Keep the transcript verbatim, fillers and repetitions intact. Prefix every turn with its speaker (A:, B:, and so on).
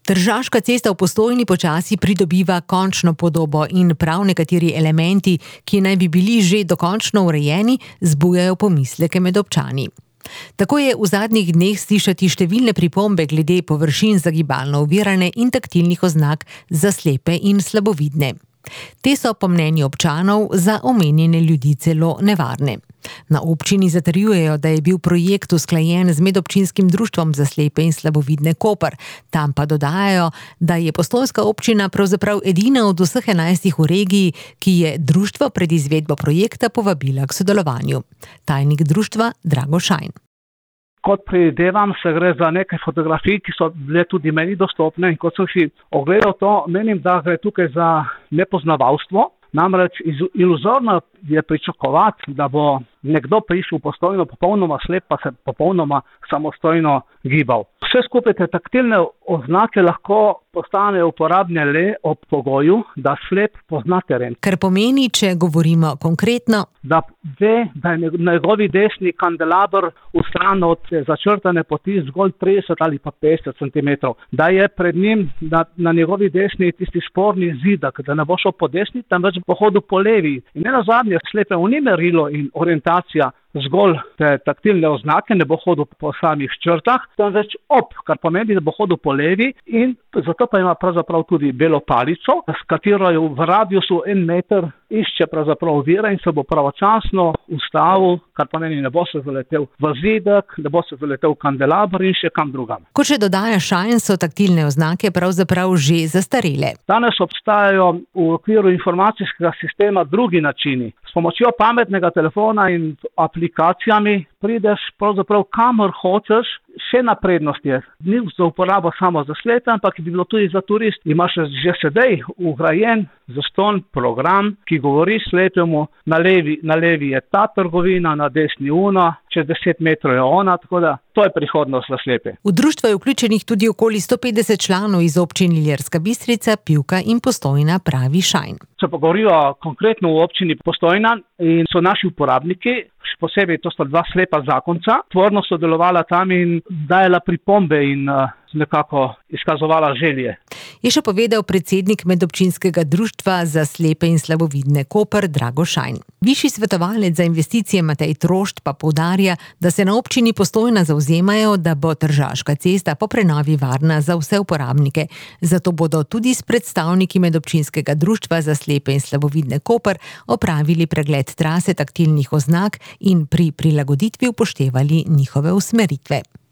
A: Tržaška cesta v Postojni počasi pridobiva končno podobo in prav nekateri elementi, ki naj bi bili že dokončno urejeni, zbujajo pomisleke med občani. Tako je v zadnjih dneh slišati številne pripombe glede površin za gibalno ovirane in taktilnih oznak za slepe in slabovidne. Te so po mnenju občanov za omenjene ljudi celo nevarne. Na občini zatrjujejo, da je bil projekt usklajen z medobčinskim društvom za slepe in slabovidne Koper. Tam pa dodajajo, da je postojnska občina pravzaprav edina od vseh enajstih v regiji, ki je društvo pred izvedbo projekta povabila k sodelovanju. Tajnik društva Drago Šajn.
B: Kot predvidevam, se gre za nekaj fotografij, ki so bile tudi meni dostopne, in kot sem si ogledal to, menim, da gre tukaj za nepoznavalstvo. Namreč iluzorno je pričakovati, da bo nekdo prišel v Postojno popolnoma slep, pa se popolnoma samostojno gibal. Vse skupaj te taktilne oznake lahko postanejo uporabne le ob pogoju, da slep pozna teren.
A: Kar pomeni, če govorimo konkretno,
B: da ve, da je na njegovi desni kandelaber ustran od začrtane poti zgolj trideset ali pa petdeset centimetrov. Da je pred njim na, na njegovi desni tisti sporni zidak, da ne bo šel po desni, temveč bo hodil po levi. In ne nazadnje, slepe ni merilo in orientacija zgolj te taktilne oznake, ne bo hodil po samih črtah, temveč ob, kar pomeni, da bo hodil po levi, in zato pa ima pravzaprav tudi belo palico, s katero je v radiusu en meter išče pravzaprav ovira in se bo pravočasno ustavil, kar pomeni, ne bo se zaletel v zidek, ne bo se zaletel v kandelaber in še kam drugam.
A: Kot še dodaja Šajn, so taktilne oznake pravzaprav že zastarele.
B: Danes obstajajo v okviru informacijskega sistema drugi načini. S pomočjo pametnega telefona in aplikacijami prideš pravzaprav kamor hočeš, še na prednost je. Ni za uporabo samo za slepe, ampak bi bilo tudi za turist. Imaš že sedaj ugrajen zastonj program, ki govori slepemu, na levi, na levi je ta trgovina, na desni una, čez deset metrov je ona, tako da to je prihodnost za slepe.
A: V društvo je vključenih tudi okoli sto petdeset članov iz občin Ilirska Bistrica, Pivka in Postojna, pravi Šajn.
B: Če pa govorijo konkretno v občini Postojna in so naši uporabniki, še posebej to sta dva slepa zakonca, tvorno sodelovala tam in dajala pripombe in uh, nekako izkazovala želje.
A: Je še povedal predsednik medobčinskega društva za slepe in slabovidne Koper Drago Šajn. Višji svetovalec za investicije Matej Trošt pa poudarja, da se na občini Postojna zavzemajo, da bo Tržaška cesta po prenovi varna za vse uporabnike. Zato bodo tudi s predstavniki medobčinskega društva za slepe in slabovidne Koper opravili pregled trase taktilnih oznak in pri prilagoditvi upoštevali njihove usmeritve.